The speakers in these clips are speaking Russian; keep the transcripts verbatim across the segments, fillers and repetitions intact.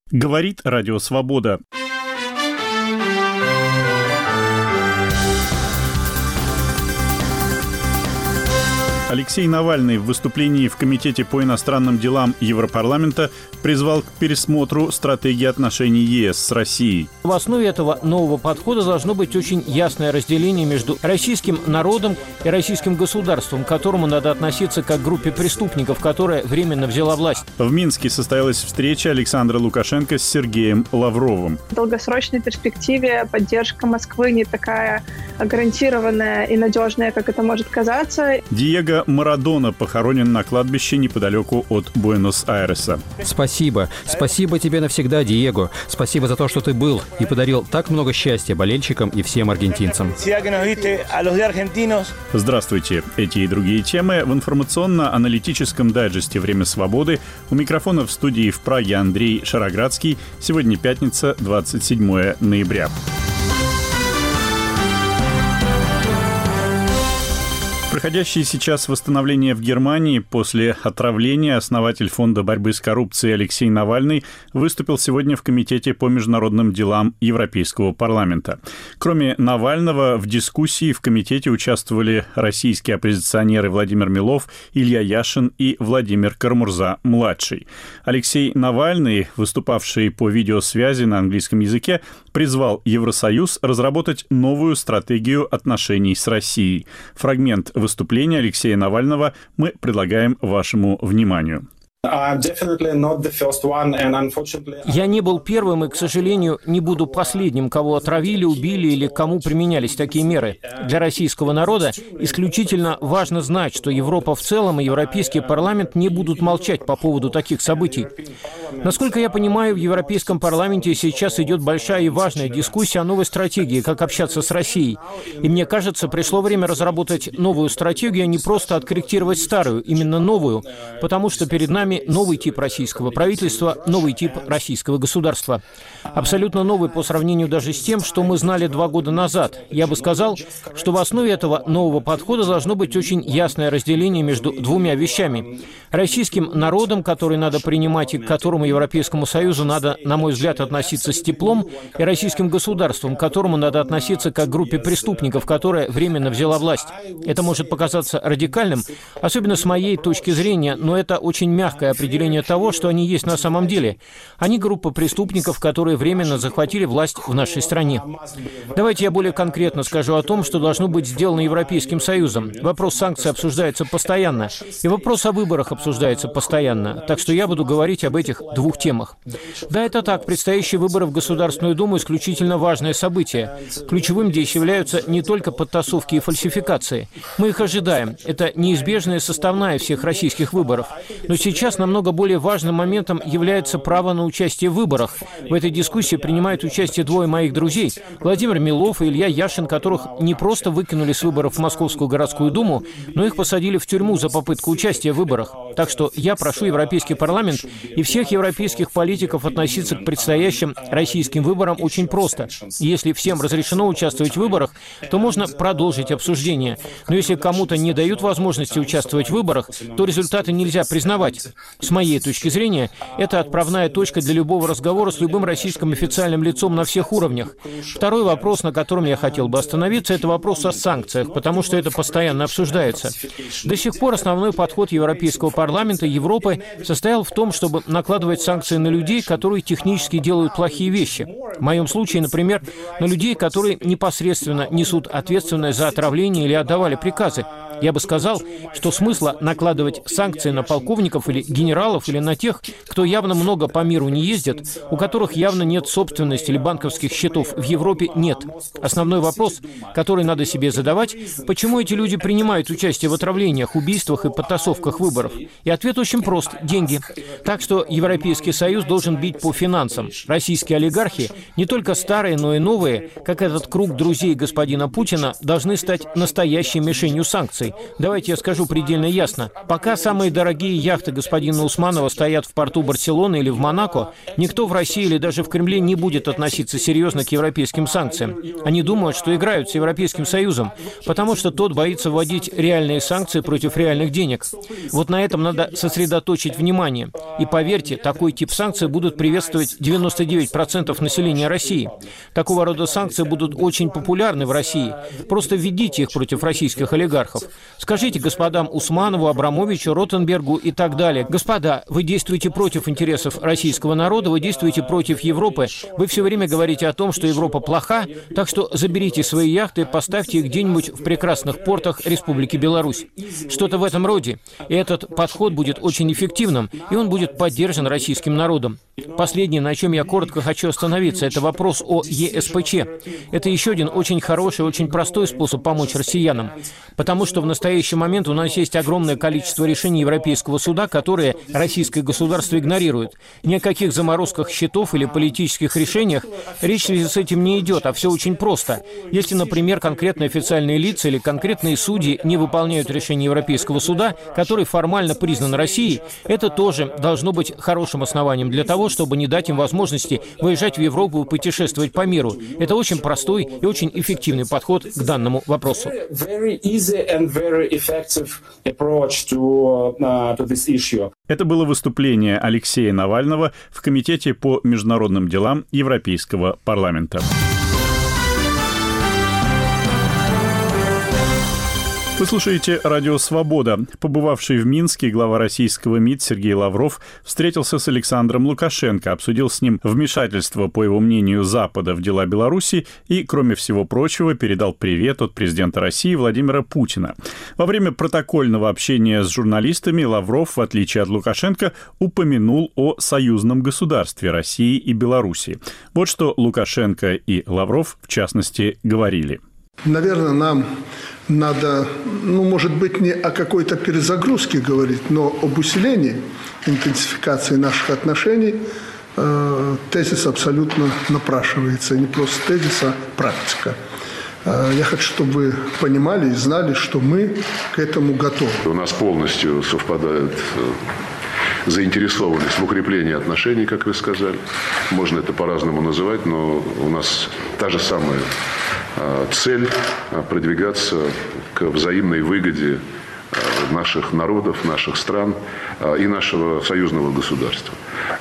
Говорит Радио Свобода. Алексей Навальный в выступлении в Комитете по иностранным делам Европарламента призвал к пересмотру стратегии отношений ЕС с Россией. В основе этого нового подхода должно быть очень ясное разделение между российским народом и российским государством, к которому надо относиться как к группе преступников, которая временно взяла власть. В Минске состоялась встреча Александра Лукашенко с Сергеем Лавровым. В долгосрочной перспективе поддержка Москвы не такая гарантированная и надежная, как это может казаться. Диего Марадона похоронен на кладбище неподалеку от Буэнос-Айреса. Спасибо. Спасибо тебе навсегда, Диего. Спасибо за то, что ты был и подарил так много счастья болельщикам и всем аргентинцам. Здравствуйте. Эти и другие темы в информационно-аналитическом дайджесте «Время свободы». У микрофона в студии в Праге Андрей Шароградский. Сегодня пятница, двадцать седьмое ноября. Проходящее сейчас восстановление в Германии после отравления основатель Фонда борьбы с коррупцией Алексей Навальный выступил сегодня в Комитете по международным делам Европейского парламента. Кроме Навального, в дискуссии в комитете участвовали российские оппозиционеры Владимир Милов, Илья Яшин и Владимир Карамурза-младший. Алексей Навальный, выступавший по видеосвязи на английском языке, призвал Евросоюз разработать новую стратегию отношений с Россией. Фрагмент выступления Алексея Навального мы предлагаем вашему вниманию. Я не был первым и, к сожалению, не буду последним, кого отравили, убили или кому применялись такие меры. Для российского народа исключительно важно знать, что Европа в целом и Европейский парламент не будут молчать по поводу таких событий. Насколько я понимаю, в Европейском парламенте сейчас идет большая и важная дискуссия о новой стратегии, как общаться с Россией. И мне кажется, пришло время разработать новую стратегию, а не просто откорректировать старую, именно новую, потому что перед нами новый тип российского правительства, новый тип российского государства. Абсолютно новый по сравнению даже с тем, что мы знали два года назад. Я бы сказал, что в основе этого нового подхода должно быть очень ясное разделение между двумя вещами. Российским народом, который надо принимать и к которому Европейскому Союзу надо, на мой взгляд, относиться с теплом, и российским государством, к которому надо относиться как к группе преступников, которая временно взяла власть. Это может показаться радикальным, особенно с моей точки зрения, но это очень мягкое определение того, что они есть на самом деле. Они группа преступников, которые временно захватили власть в нашей стране. Давайте я более конкретно скажу о том, что должно быть сделано Европейским Союзом. Вопрос санкций обсуждается постоянно, и вопрос о выборах обсуждается постоянно, так что я буду говорить об этих двух темах. Да, это так, предстоящие выборы в Государственную Думу исключительно важное событие. Ключевым здесь являются не только подтасовки и фальсификации. Мы их ожидаем. Это неизбежная составная всех российских выборов. Но сейчас намного более важным моментом является право на участие в выборах. В этой дискуссии принимают участие двое моих друзей, Владимир Милов и Илья Яшин, которых не просто выкинули с выборов в Московскую городскую думу, но их посадили в тюрьму за попытку участия в выборах. Так что я прошу Европейский парламент и всех европейских политиков относиться к предстоящим российским выборам очень просто. Если всем разрешено участвовать в выборах, то можно продолжить обсуждение. Но если кому-то не дают возможности участвовать в выборах, то результаты нельзя признавать. С моей точки зрения, это отправная точка для любого разговора с любым российским официальным лицом на всех уровнях. Второй вопрос, на котором я хотел бы остановиться, это вопрос о санкциях, потому что это постоянно обсуждается. До сих пор основной подход Европейского парламента и Европы состоял в том, чтобы накладывать санкции на людей, которые технически делают плохие вещи. В моем случае, например, на людей, которые непосредственно несут ответственность за отравление или отдавали приказы. Я бы сказал, что смысла накладывать санкции на полковников или генералов или на тех, кто явно много по миру не ездит, у которых явно нет собственности или банковских счетов в Европе, нет. Основной вопрос, который надо себе задавать, почему эти люди принимают участие в отравлениях, убийствах и подтасовках выборов? И ответ очень прост – деньги. Так что Европейский Союз должен бить по финансам. Российские олигархи, не только старые, но и новые, как этот круг друзей господина Путина, должны стать настоящей мишенью санкций. уважаемый, давайте я скажу предельно ясно. Пока самые дорогие яхты господина Усманова стоят в порту Барселоны или в Монако, никто в России или даже в Кремле не будет относиться серьезно к европейским санкциям. Они думают, что играют с Европейским Союзом, потому что тот боится вводить реальные санкции против реальных денег. Вот на этом надо сосредоточить внимание. И поверьте, такой тип санкций будут приветствовать девяносто девять процентов населения России. Такого рода санкции будут очень популярны в России. Просто введите их против российских олигархов. Скажите господам Усманову, Абрамовичу, Ротенбергу и так далее: господа, вы действуете против интересов российского народа, вы действуете против Европы. Вы все время говорите о том, что Европа плоха, так что заберите свои яхты и поставьте их где-нибудь в прекрасных портах Республики Беларусь. Что-то в этом роде. И этот подход будет очень эффективным, и он будет поддержан российским народом. Последнее, на чем я коротко хочу остановиться, это вопрос о е эс пэ че. Это еще один очень хороший, очень простой способ помочь россиянам. Потому что в настоящий момент у нас есть огромное количество решений Европейского суда, которые российское государство игнорирует. Ни о каких заморозках счетов или политических решениях речь с этим не идет, а все очень просто. Если, например, конкретные официальные лица или конкретные судьи не выполняют решение Европейского суда, который формально признан Россией, это тоже должно быть хорошим основанием для того, чтобы не дать им возможности выезжать в Европу и путешествовать по миру. Это очень простой и очень эффективный подход к данному вопросу. Это было выступление Алексея Навального в Комитете по международным делам Европейского парламента. Вы слушаете «Радио Свобода». Побывавший в Минске глава российского МИД Сергей Лавров встретился с Александром Лукашенко, обсудил с ним вмешательство, по его мнению, Запада в дела Беларуси и, кроме всего прочего, передал привет от президента России Владимира Путина. Во время протокольного общения с журналистами Лавров, в отличие от Лукашенко, упомянул о союзном государстве России и Беларуси. Вот что Лукашенко и Лавров, в частности, говорили. Наверное, нам надо, ну, может быть, не о какой-то перезагрузке говорить, но об усилении, интенсификации наших отношений. Э, тезис абсолютно напрашивается. Не просто тезис, а практика. Э, я хочу, чтобы вы понимали и знали, что мы к этому готовы. У нас полностью совпадает заинтересованность в укреплении отношений, как вы сказали. Можно это по-разному называть, но у нас та же самая цель продвигаться к взаимной выгоде наших народов, наших стран и нашего союзного государства.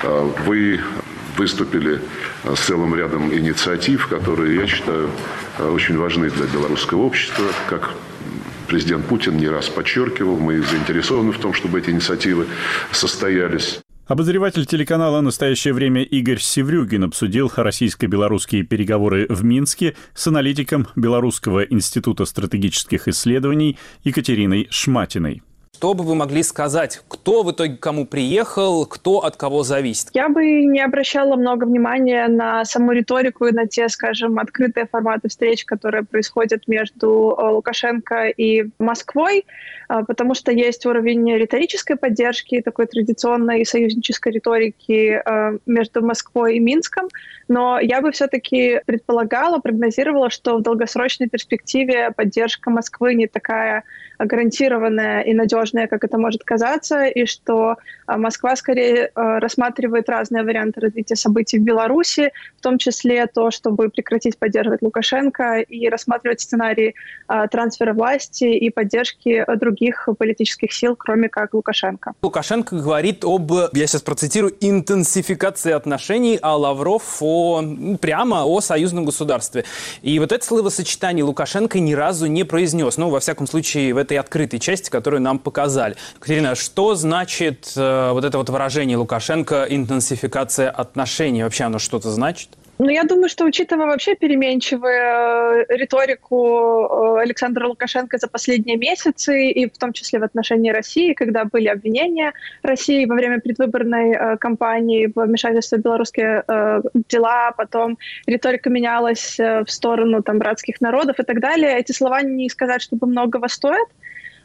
Вы выступили с целым рядом инициатив, которые, я считаю, очень важны для белорусского общества. Как президент Путин не раз подчеркивал, мы заинтересованы в том, чтобы эти инициативы состоялись. Обозреватель телеканала «Настоящее время» Игорь Севрюгин обсудил российско-белорусские переговоры в Минске с аналитиком Белорусского института стратегических исследований Екатериной Шматиной. Что бы вы могли сказать? Кто в итоге к кому приехал, кто от кого зависит? Я бы не обращала много внимания на саму риторику и на те, скажем, открытые форматы встреч, которые происходят между Лукашенко и Москвой, потому что есть уровень риторической поддержки, такой традиционной союзнической риторики между Москвой и Минском, но я бы все-таки предполагала, прогнозировала, что в долгосрочной перспективе поддержка Москвы не такая гарантированная и надежная, как это может казаться, и что Москва скорее рассматривает разные варианты развития событий в Беларуси, в том числе то, чтобы прекратить поддерживать Лукашенко и рассматривать сценарии трансфера власти и поддержки других политических сил, кроме как Лукашенко. Лукашенко говорит об, я сейчас процитирую, интенсификации отношений, а Лавров о, прямо о союзном государстве. И вот это словосочетание Лукашенко ни разу не произнес, ну, во всяком случае, в этой открытой части, которую нам показали. Екатерина, что значит э, вот это вот выражение Лукашенко «интенсификация отношений»? Вообще оно что-то значит? Ну, я думаю, что, учитывая вообще переменчивую риторику Александра Лукашенко за последние месяцы, и в том числе в отношении России, когда были обвинения России во время предвыборной кампании в вмешательстве в белорусские дела, потом риторика менялась в сторону там братских народов и так далее, эти слова не сказать, чтобы многого стоят.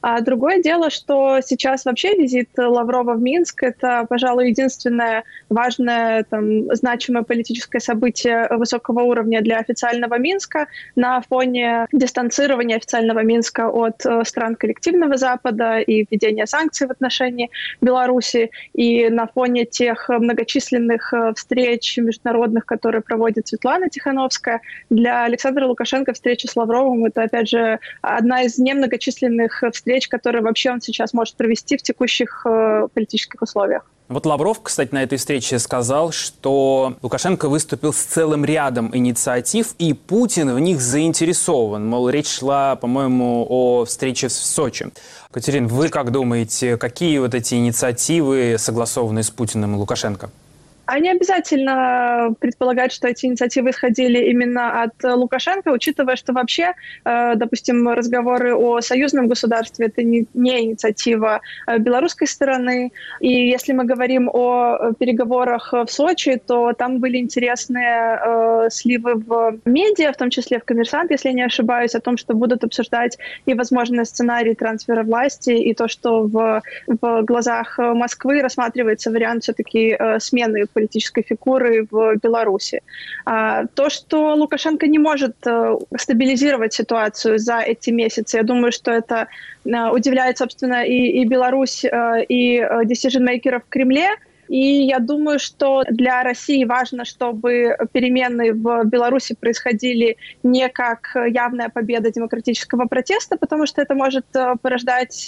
А другое дело, что сейчас вообще визит Лаврова в Минск — это, пожалуй, единственное важное, там, значимое политическое событие высокого уровня для официального Минска на фоне дистанцирования официального Минска от стран коллективного Запада и введения санкций в отношении Беларуси, и на фоне тех многочисленных встреч международных, которые проводит Светлана Тихановская. Для Александра Лукашенко встреча с Лавровым — это, опять же, одна из немногочисленных встреч, которые вообще он сейчас может провести в текущих э, политических условиях. Вот Лавров, кстати, на этой встрече сказал, что Лукашенко выступил с целым рядом инициатив, и Путин в них заинтересован. Мол, речь шла, по-моему, о встрече в Сочи. Катерина, вы как думаете, какие вот эти инициативы согласованы с Путиным и Лукашенко? А не обязательно предполагать, что эти инициативы исходили именно от Лукашенко, учитывая, что вообще, допустим, разговоры о союзном государстве — это не, не инициатива белорусской стороны. И если мы говорим о переговорах в Сочи, то там были интересные э, сливы в медиа, в том числе в «Коммерсант», если я не ошибаюсь, о том, что будут обсуждать и возможный сценарий трансфера власти, и то, что в, в глазах Москвы рассматривается вариант все-таки э, смены политической фигуры в Беларуси. А, то, что Лукашенко не может а, стабилизировать ситуацию за эти месяцы, я думаю, что это а, удивляет, собственно, и, и Беларусь, а, и decision-мейкеров в Кремле. И я думаю, что для России важно, чтобы перемены в Беларуси происходили не как явная победа демократического протеста, потому что это может порождать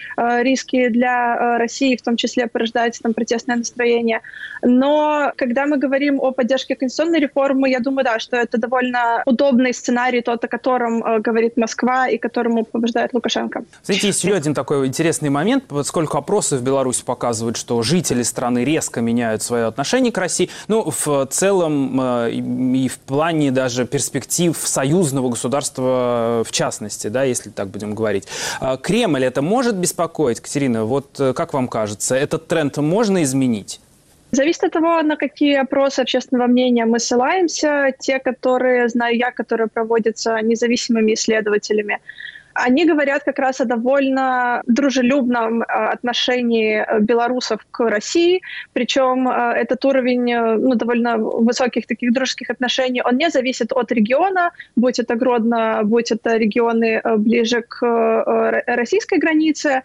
риски для России, в том числе порождать там протестное настроение. Но когда мы говорим о поддержке конституционной реформы, я думаю, да, что это довольно удобный сценарий, тот, о котором говорит Москва и которому побеждает Лукашенко. Знаете, есть еще один такой интересный момент, поскольку опросы в Беларуси показывают, что жители страны резко меняют свое отношение к России. Ну, в целом э, и в плане даже перспектив союзного государства в частности, да, если так будем говорить. Э, Кремль это может беспокоить, Катерина? Вот э, как вам кажется, этот тренд можно изменить? Зависит от того, на какие опросы общественного мнения мы ссылаемся. Те, которые знаю я, которые проводятся независимыми исследователями, они говорят как раз о довольно дружелюбном отношении белорусов к России, причем этот уровень ну, довольно высоких таких дружеских отношений, он не зависит от региона, будь это Гродно, будь это регионы ближе к российской границе.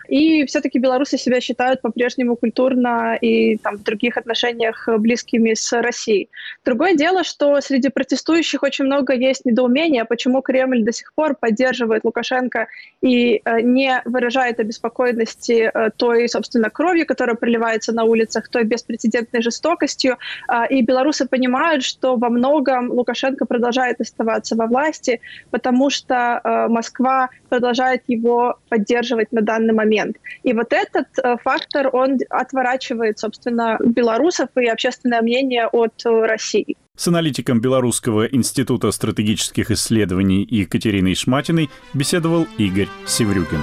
И все-таки белорусы себя считают по-прежнему культурно и там, в других отношениях близкими с Россией. Другое дело, что среди протестующих очень много есть недоумения, почему Кремль до сих пор поддерживает Лукашенко и э, не выражает обеспокоенности э, той, собственно, кровью, которая проливается на улицах, той беспрецедентной жестокостью. Э, и белорусы понимают, что во многом Лукашенко продолжает оставаться во власти, потому что э, Москва продолжает его поддерживать на данный момент. И вот этот э, фактор, он отворачивает, собственно, белорусов и общественное мнение от э, России. С аналитиком Белорусского института стратегических исследований Екатериной Шматиной беседовал Игорь Севрюгин.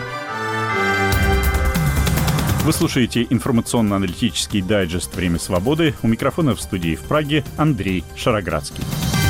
Вы слушаете информационно-аналитический дайджест «Время свободы». У микрофона в студии в Праге Андрей Шароградский.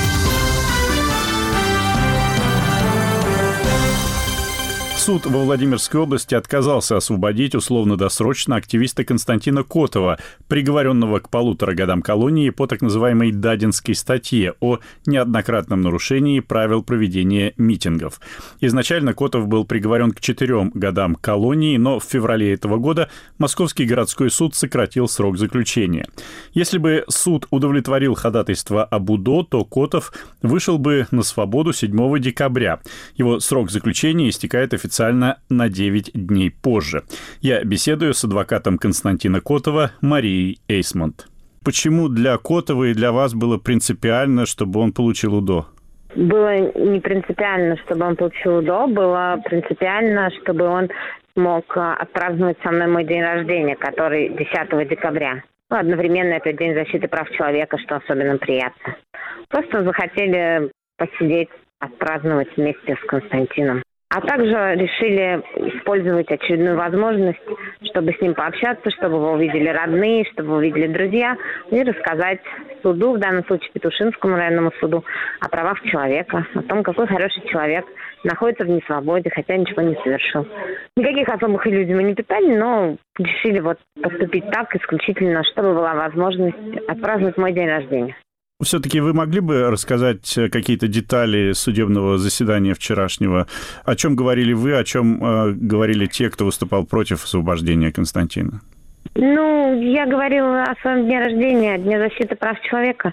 Суд во Владимирской области отказался освободить условно-досрочно активиста Константина Котова, приговоренного к полутора годам колонии по так называемой Дадинской статье о неоднократном нарушении правил проведения митингов. Изначально Котов был приговорен к четырем годам колонии, но в феврале этого года Московский городской суд сократил срок заключения. Если бы суд удовлетворил ходатайство об УДО, то Котов вышел бы на свободу седьмого декабря. Его срок заключения истекает официально официально на девять дней позже. Я беседую с адвокатом Константина Котова Марией Эйсмонт. Почему для Котова и для вас было принципиально, чтобы он получил УДО? Было не принципиально, чтобы он получил УДО, было принципиально, чтобы он смог отпраздновать со мной мой день рождения, который десятого декабря. Ну, одновременно это День защиты прав человека, что особенно приятно. Просто захотели посидеть, отпраздновать вместе с Константином. А также решили использовать очередную возможность, чтобы с ним пообщаться, чтобы его увидели родные, чтобы его увидели друзья, и рассказать суду, в данном случае Петушинскому районному суду, о правах человека, о том, какой хороший человек находится в несвободе, хотя ничего не совершил. Никаких особых иллюзий мы не питали, но решили вот поступить так исключительно, чтобы была возможность отпраздновать мой день рождения. Все-таки вы могли бы рассказать какие-то детали судебного заседания вчерашнего? О чем говорили вы, о чем э, говорили те, кто выступал против освобождения Константина? Ну, я говорила о своем дне рождения, Дне защиты прав человека.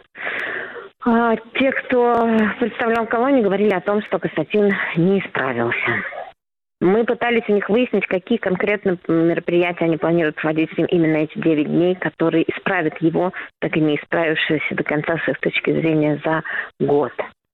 А те, кто представлял колонию, говорили о том, что Константин не исправился. Мы пытались у них выяснить, какие конкретно мероприятия они планируют проводить с ним именно эти девять дней, которые исправят его, так и не исправившегося до конца с их точки зрения за год.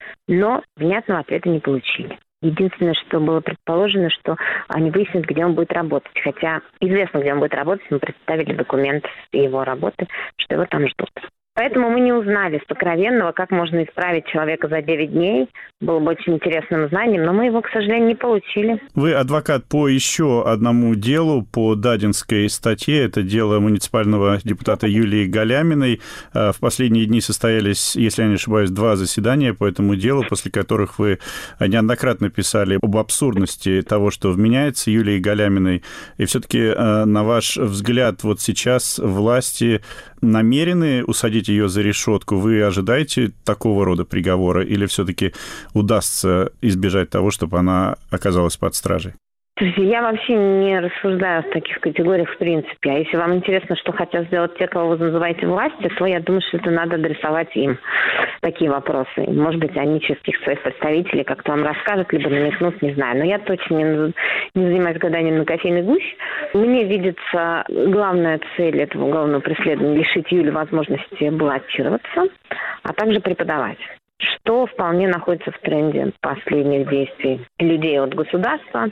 Но внятного ответа не получили. Единственное, что было предположено, что они выяснят, где он будет работать. Хотя известно, где он будет работать, мы представили документ его работы, что его там ждут. Поэтому мы не узнали сокровенного, как можно исправить человека за девять дней. Было бы очень интересным знанием, но мы его, к сожалению, не получили. Вы адвокат по еще одному делу, по Дадинской статье. Это дело муниципального депутата Юлии Галяминой. В последние дни состоялись, если я не ошибаюсь, два заседания по этому делу, после которых вы неоднократно писали об абсурдности того, что вменяется Юлии Галяминой. И все-таки, на ваш взгляд, вот сейчас власти намерены усадить ее за решетку? Вы ожидаете такого рода приговора или все-таки удастся избежать того, чтобы она оказалась под стражей? Я вообще не рассуждаю в таких категориях в принципе. А если вам интересно, что хотят сделать те, кого вы называете властью, то я думаю, что это надо адресовать им, такие вопросы. Может быть, они через каких-то своих представителей как-то вам расскажут, либо намекнут, не знаю. Но я точно не, не занимаюсь гаданием на кофейной гуще. Мне видится главная цель этого уголовного преследования – лишить Юли возможности баллотироваться, а также преподавать, что вполне находится в тренде последних действий людей от государства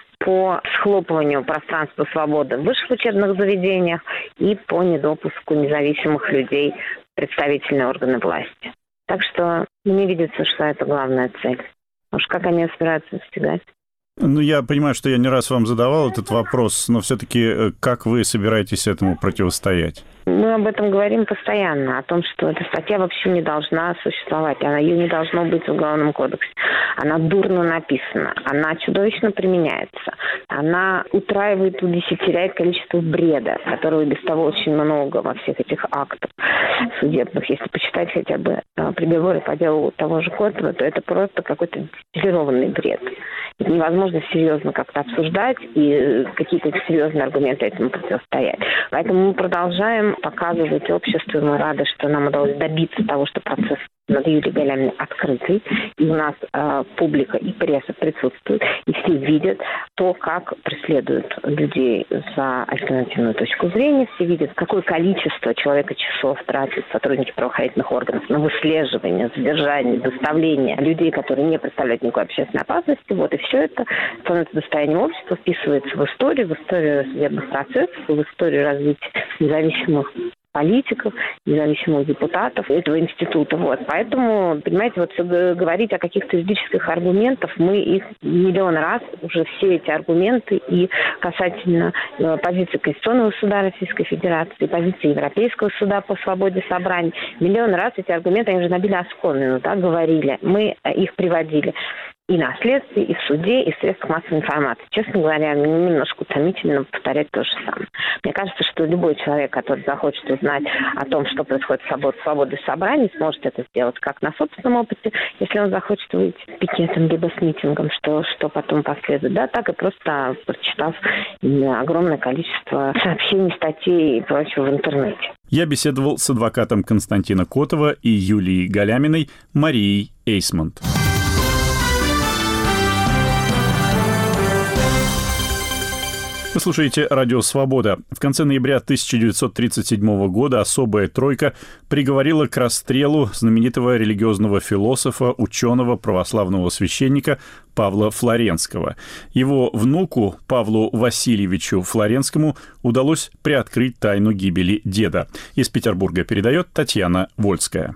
по схлопыванию пространства свободы в высших учебных заведениях и по недопуску независимых людей в представительные органы власти. Так что мне видится, что это главная цель. Уж как они собираются достигать? Ну, я понимаю, что я не раз вам задавал этот вопрос, но все-таки как вы собираетесь этому противостоять? Мы об этом говорим постоянно, о том, что эта статья вообще не должна существовать, она, ее не должно быть в Уголовном кодексе. Она дурно написана, она чудовищно применяется, она утраивает, удесятеряет количество бреда, которого без того очень много во всех этих актах судебных. Если почитать хотя бы приговоры по делу того же Котова, то это просто какой-то дистиллированный бред. Это невозможно серьезно как-то обсуждать и какие-то серьезные аргументы этому противостоять. Поэтому мы продолжаем показывать обществу, мы рады, что нам удалось добиться того, что процесс над Юлией Галяминой открытый, и у нас э, публика и пресса присутствуют, и все видят то, как преследуют людей за альтернативную точку зрения, все видят, какое количество человека часов тратят сотрудники правоохранительных органов на выслеживание, задержание, доставление людей, которые не представляют никакой общественной опасности. Вот, и все это становится достоянием общества, вписывается в историю, в историю судебных процессов, в историю развития независимых политиков, независимых депутатов этого института. Вот. Поэтому, понимаете, вот говорить о каких-то юридических аргументах, мы их миллион раз, уже все эти аргументы и касательно э, позиции Конституционного суда Российской Федерации, позиции Европейского суда по свободе собраний, миллион раз эти аргументы, они уже набили оскомину, да, говорили. Мы их приводили и на следствии, и в суде, и в средствах массовой информации. Честно говоря, мне немножко утомительно повторять то же самое. Мне кажется, что любой человек, который захочет узнать о том, что происходит в свободе собраний, сможет это сделать как на собственном опыте, если он захочет выйти с пикетом, либо с митингом, что, что потом последует, да, так и просто прочитав огромное количество сообщений, статей и прочего в интернете. Я беседовал с адвокатом Константина Котова и Юлией Галяминой Марией Эйсмонт. Вы слушаете «Радио Свобода». В конце ноября тысяча девятьсот тридцать седьмого года особая тройка приговорила к расстрелу знаменитого религиозного философа, ученого, православного священника Павла Флоренского. Его внуку Павлу Васильевичу Флоренскому удалось приоткрыть тайну гибели деда. Из Петербурга передает Татьяна Вольская.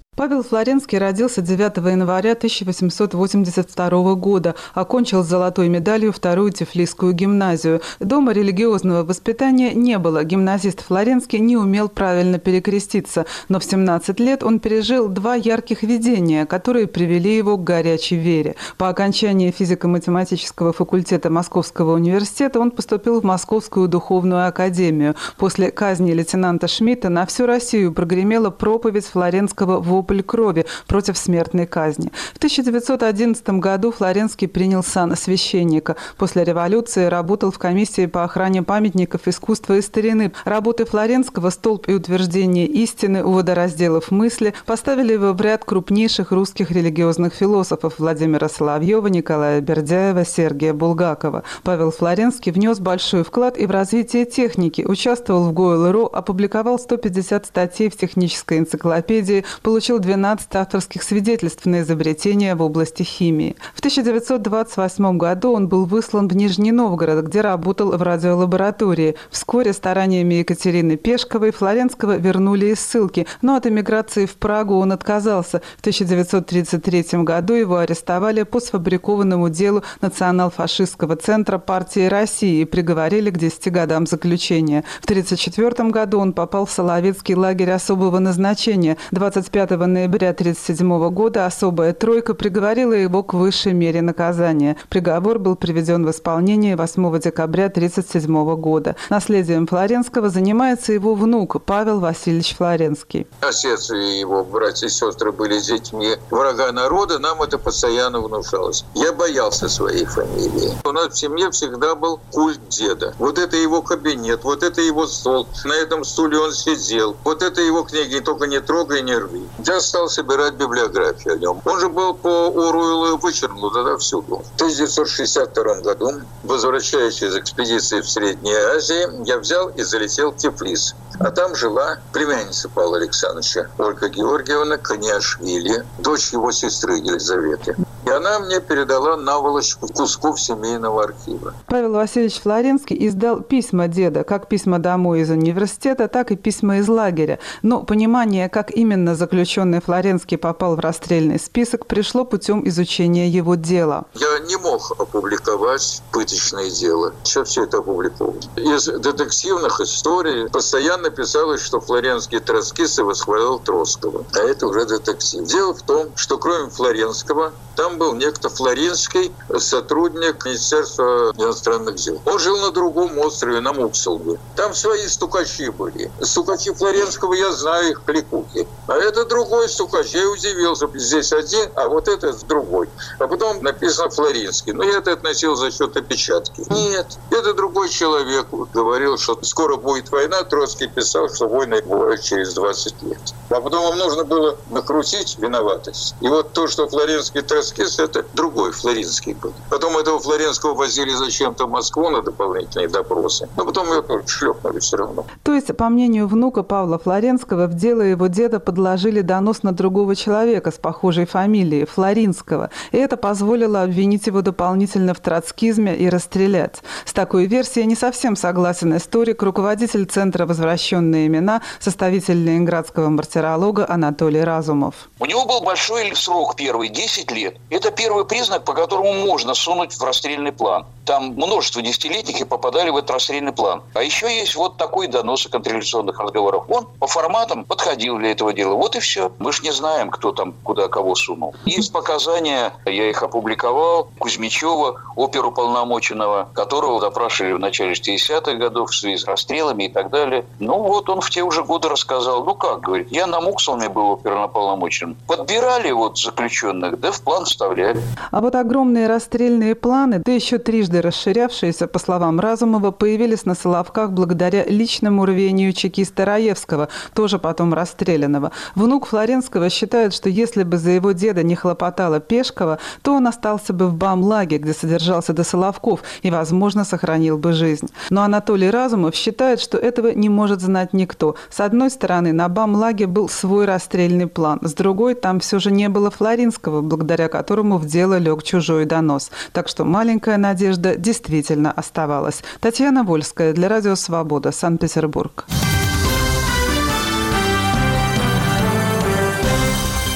Павел Флоренский родился девятого января тысяча восемьсот восемьдесят второго года, окончил с золотой медалью вторую Тифлисскую гимназию. Дома религиозного воспитания не было, гимназист Флоренский не умел правильно перекреститься, но в семнадцать лет он пережил два ярких видения, которые привели его к горячей вере. По окончании физико-математического факультета Московского университета он поступил в Московскую духовную академию. После казни лейтенанта Шмидта на всю Россию прогремела проповедь Флоренского «Вопль крови» против смертной казни. В тысяча девятьсот одиннадцатом году Флоренский принял сан священника. После революции работал в комиссии по охране памятников искусства и старины. Работы Флоренского «Столб и утверждение истины» у водоразделов мысли поставили его в ряд крупнейших русских религиозных философов Владимира Соловьева, Николая Бердяева, Сергия Булгакова. Павел Флоренский внес большой вклад и в развитие техники, участвовал в ГОЭЛ.РО, опубликовал сто пятьдесят статей в технической энциклопедии, получил двенадцать авторских свидетельств на изобретения в области химии. В тысяча девятьсот двадцать восьмом году он был выслан в Нижний Новгород, где работал в радиолаборатории. Вскоре стараниями Екатерины Пешковой Флоренского вернули из ссылки, но от эмиграции в Прагу он отказался. В тысяча девятьсот тридцать третьем году его арестовали по сфабрикованному делу Национал-фашистского центра партии России и приговорили к десяти годам заключения. В тысяча девятьсот тридцать четвёртом году он попал в Соловецкий лагерь особого назначения. двадцать пятого ноября тысяча девятьсот тридцать седьмого года особая тройка приговорила его к высшей мере наказания. Приговор был приведен в исполнение восьмого декабря тысяча девятьсот тридцать седьмого года. Наследием Флоренского занимается его внук Павел Васильевич Флоренский. Отец и его братья и сестры были детьми врага народа, нам это постоянно внушалось. Я боялся своей фамилии. У нас в семье всегда был культ деда. Вот это его кабинет, вот это его стол, на этом стуле он сидел, вот это его книги, только не трогай, не рви. Я стал собирать библиографию о нем. Он же был по Оруэллу вычеркнут тогда всюду. В тысяча девятьсот шестьдесят втором году, возвращаясь из экспедиции в Средней Азии, я взял и залетел в Тифлис. А там жила племянница Павла Александровича, Ольга Георгиевна Кониашвили, дочь его сестры Елизаветы. И она мне передала наволочку кусков семейного архива. Павел Васильевич Флоренский издал письма деда, как письма домой из университета, так и письма из лагеря. Но понимание, как именно заключенный Флоренский попал в расстрельный список, пришло путем изучения его дела. Я не мог опубликовать пыточное дело. Сейчас все это опубликовано. Из детективных историй постоянно писалось, что Флоренский троцкист и восхвалял Троцкого. А это уже детектив. Дело в том, что кроме Флоренского, там был некто Флоринский, сотрудник Министерства иностранных дел. Он жил на другом острове, на Мукселге. Там свои стукачи были. Стукачи Флоренского, я знаю их кликухи. А это другой стукач. Я удивился. Здесь один, а вот этот другой. А потом написано Флоринский. Но я это относил за счет опечатки. Нет, это другой человек. Говорил, что скоро будет война. Троцкий писал, что войны бывают через двадцать лет. А потом им нужно было накрутить виноватость. И вот то, что Флоренский троцкист, это другой Флоринский был. Потом этого Флоренского возили зачем-то в Москву на дополнительные допросы. Но потом его шлепнули все равно. То есть, по мнению внука Павла Флоренского, в дело его деда подложили донос на другого человека с похожей фамилией, Флоринского. И это позволило обвинить его дополнительно в троцкизме и расстрелять. С такой версией не совсем согласен историк, руководитель Центра «Возвращенные имена», составитель ленинградского мартиролога Анатолий Разумов. У него был большой срок первый, десять лет. Это первый признак, по которому можно сунуть в расстрельный план. Там множество десятилетних и попадали в этот расстрельный план. А еще есть вот такой донос о контрреволюционных разговорах. Он по форматам подходил для этого дела. Вот и все. Мы же не знаем, кто там куда кого сунул. Есть показания, я их опубликовал, Кузьмичева, оперуполномоченного, которого допрашивали в начале шестидесятых годов в связи с расстрелами и так далее. Ну вот он в те уже годы рассказал. Ну как, говорит, я на Муксалме был оперуполномоченным. Подбирали вот заключенных, да в план вставляли. А вот огромные расстрельные планы, да еще трижды расширявшиеся, по словам Разумова, появились на Соловках благодаря личному рвению чекиста Раевского, тоже потом расстрелянного. Внук Флоренского считает, что если бы за его деда не хлопотала Пешкова, то он остался бы в Бамлаге, где содержался до Соловков, и, возможно, сохранил бы жизнь. Но Анатолий Разумов считает, что этого не может знать никто. С одной стороны, на Бамлаге был свой расстрельный план, с другой, там все же не было Флоринского, благодаря которому в дело лег чужой донос. Так что маленькая надежда действительно оставалась. Татьяна Вольская для Радио Свобода, Санкт-Петербург.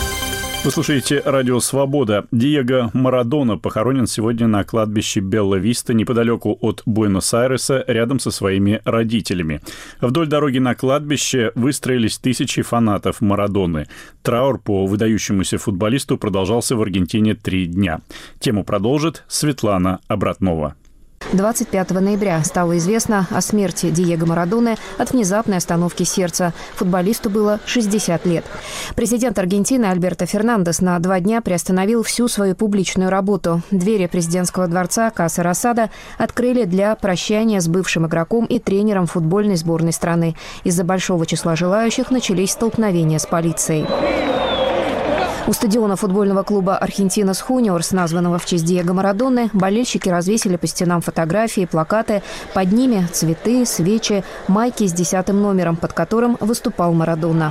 Вы слушаете «Радио Свобода». Диего Марадона похоронен сегодня на кладбище Белла-Виста неподалеку от Буэнос-Айреса, рядом со своими родителями. Вдоль дороги на кладбище выстроились тысячи фанатов Марадоны. Траур по выдающемуся футболисту продолжался в Аргентине три дня. Тему продолжит Светлана Обратнова. двадцать пятого ноября стало известно о смерти Диего Марадоны от внезапной остановки сердца. Футболисту было шестьдесят лет. Президент Аргентины Альберто Фернандес на два дня приостановил всю свою публичную работу. Двери президентского дворца Каса Росада открыли для прощания с бывшим игроком и тренером футбольной сборной страны. Из-за большого числа желающих начались столкновения с полицией. У стадиона футбольного клуба «Аргентинас Хуниорс», названного в честь Диего Марадоны, болельщики развесили по стенам фотографии, плакаты. Под ними цветы, свечи, майки с десятым номером, под которым выступал Марадона.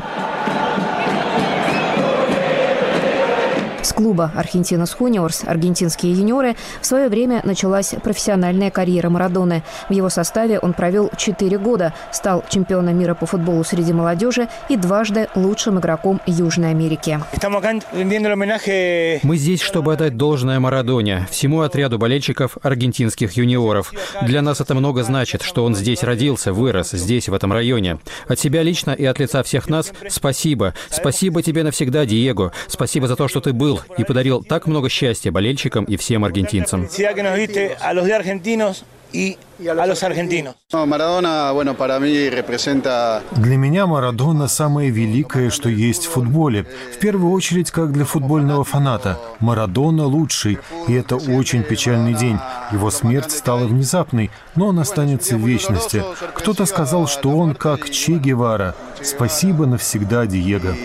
С клуба «Аргентинас Хуниорс» аргентинские юниоры в свое время началась профессиональная карьера Марадоны. В его составе он провел четыре года, стал чемпионом мира по футболу среди молодежи и дважды лучшим игроком Южной Америки. Мы здесь, чтобы отдать должное Марадоне, всему отряду болельщиков аргентинских юниоров. Для нас это много значит, что он здесь родился, вырос, здесь, в этом районе. От себя лично и от лица всех нас спасибо. Спасибо тебе навсегда, Диего. Спасибо за то, что ты был и подарил так много счастья болельщикам и всем аргентинцам. Для меня Марадона самое великое, что есть в футболе. В первую очередь, как для футбольного фаната. Марадона лучший, и это очень печальный день. Его смерть стала внезапной, но он останется в вечности. Кто-то сказал, что он как Че Гевара. Спасибо навсегда, Диего.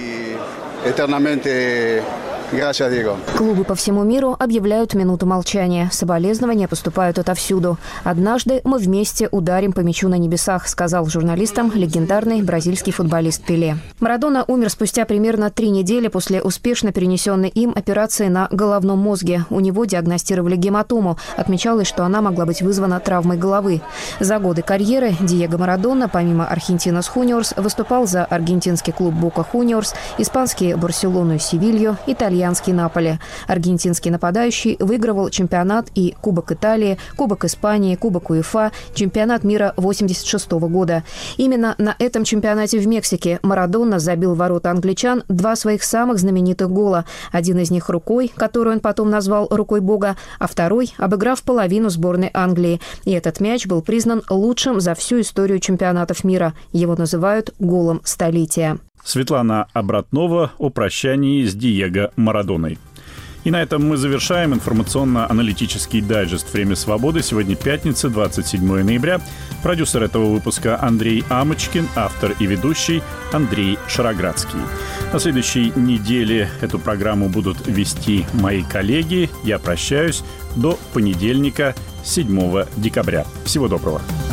Клубы по всему миру объявляют минуту молчания. Соболезнования поступают отовсюду. «Однажды мы вместе ударим по мячу на небесах», сказал журналистам легендарный бразильский футболист Пеле. Марадона умер спустя примерно три недели после успешно перенесенной им операции на головном мозге. У него диагностировали гематому. Отмечалось, что она могла быть вызвана травмой головы. За годы карьеры Диего Марадона, помимо «Аргентинас Хуниорс», выступал за аргентинский клуб «Бока Хуниорс», испанский «Барселону» и «Севилью», итальянский Наполи. Аргентинский нападающий выигрывал чемпионат и Кубок Италии, Кубок Испании, Кубок УЕФА, чемпионат мира восемьдесят шестого года. Именно на этом чемпионате в Мексике Марадона забил в ворота англичан два своих самых знаменитых гола. Один из них рукой, которую он потом назвал «рукой Бога», а второй, обыграв половину сборной Англии. И этот мяч был признан лучшим за всю историю чемпионатов мира. Его называют «голом столетия». Светлана Обратнова о прощании с Диего Марадоной. И на этом мы завершаем информационно-аналитический дайджест «Время свободы». Сегодня пятница, двадцать седьмого ноября. Продюсер этого выпуска Андрей Амочкин, автор и ведущий Андрей Шароградский. На следующей неделе эту программу будут вести мои коллеги. Я прощаюсь до понедельника, седьмого декабря. Всего доброго.